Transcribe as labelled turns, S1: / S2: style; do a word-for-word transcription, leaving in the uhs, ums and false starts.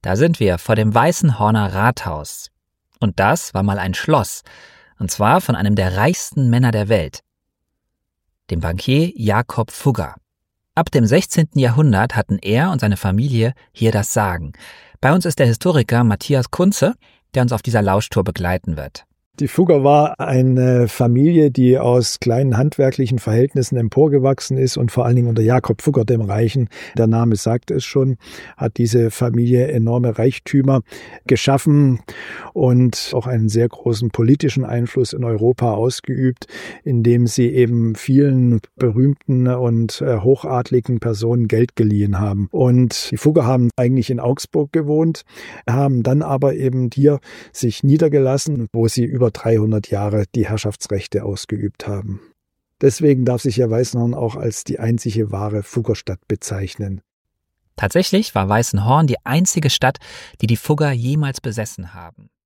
S1: Da sind wir vor dem Weißenhorner Rathaus. Und das war mal ein Schloss, und zwar von einem der reichsten Männer der Welt, dem Bankier Jakob Fugger. Ab dem sechzehnten Jahrhundert hatten er und seine Familie hier das Sagen. Bei uns ist der Historiker Matthias Kunze, der uns auf dieser Lauschtour begleiten wird.
S2: Die Fugger war eine Familie, die aus kleinen handwerklichen Verhältnissen emporgewachsen ist und vor allen Dingen unter Jakob Fugger dem Reichen, der Name sagt es schon, hat diese Familie enorme Reichtümer geschaffen und auch einen sehr großen politischen Einfluss in Europa ausgeübt, indem sie eben vielen berühmten und hochadligen Personen Geld geliehen haben. Und die Fugger haben eigentlich in Augsburg gewohnt, haben dann aber eben hier sich niedergelassen, wo sie über dreihundert Jahre die Herrschaftsrechte ausgeübt haben. Deswegen darf sich ja Weißenhorn auch als die einzige wahre Fuggerstadt bezeichnen.
S1: Tatsächlich war Weißenhorn die einzige Stadt, die die Fugger jemals besessen haben.